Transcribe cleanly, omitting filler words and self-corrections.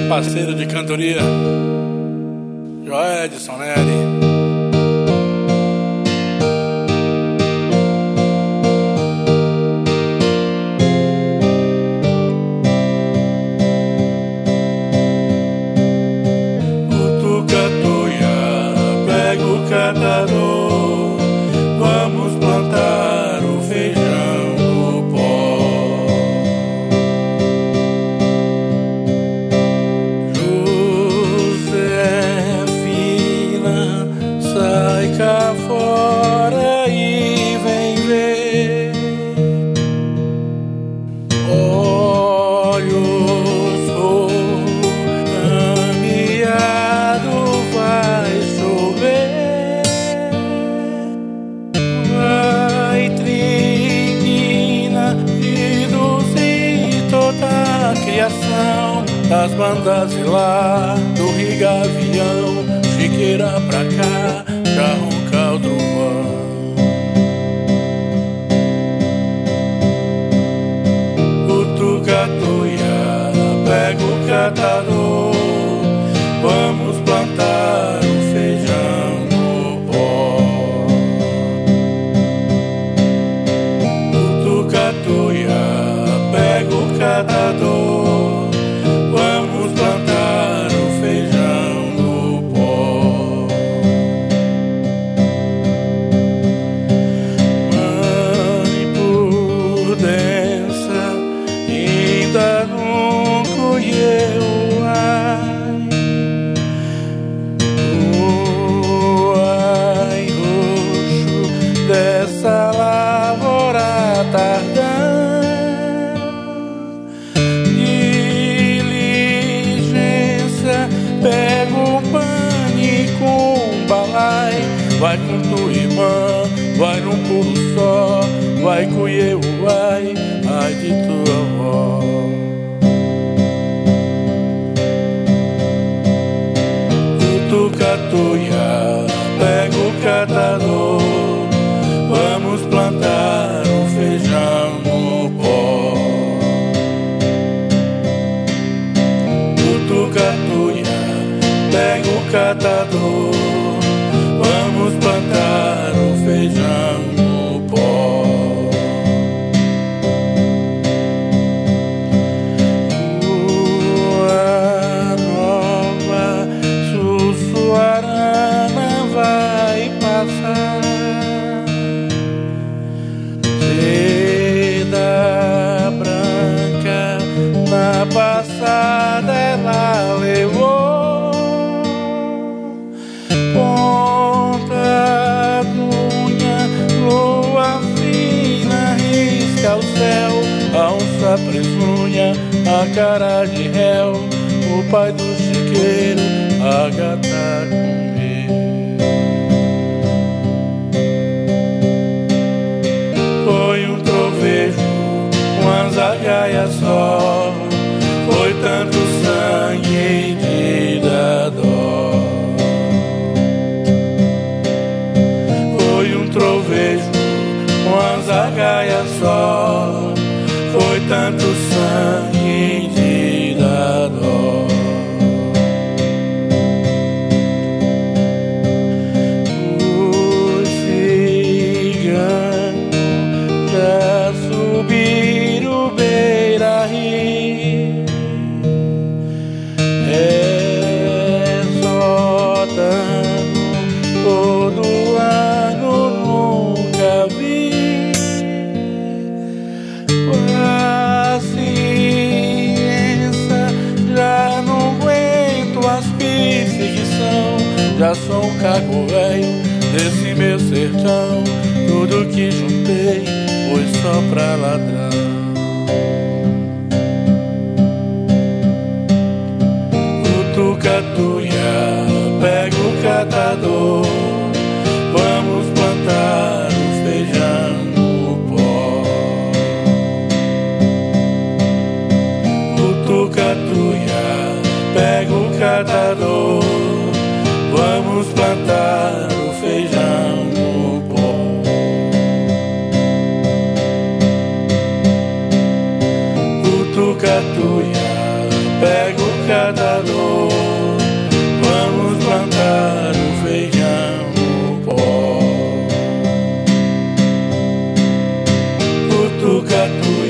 Parceiro de cantoria, Joedson Nery. Catador, vamos plantar o feijão no pó. Josefina, sai cá fora e vem ver. Olhos caminhado vai chover. Da criação das bandas de lá, do Rigavião, Chiqueira pra cá, pra roncar o trovão. O tucatuia pega o catador, vamos plantar o feijão no pó. O tucatuia pega o catador, vamos plantar o feijão no pó. Mãe prudença, ainda não colheu, ai roxo dessa lavoura tardã. Pega o pane com um balai, vai com tua irmã, vai num pulo só, vai colher o ai, ai de tua avó. O tucatuia pega o catador, vamos plantar o feijão no pó. O tucatuia pega o catador, vamos plantar o feijão no pó. Lua nova, Sussuarana vai passar. Seda branca, na passada ela levou. O céu, a onça presunha, a cara de réu, o pai do chiqueiro, a gata comer. Foi um trovejo, uma zagaia só, foi tanto sangue de dar dó. Foi um trovejo, uma zagaia só, foi tanto sangue de dar dó. Os ciganos já subiram o beira-rio, é sótano todo ano, nunca vi. Paciência, já não aguento as perseguição, já sou um caco velho desse meu sertão, tudo que juntei foi só pra ladrão. O tucatuia pega o catador, vamos plantar o feijão no pó. O tucatuia pega o catador, vamos plantar o feijão no pó. catador, vamos plantar o feijão no pó. Cutuca,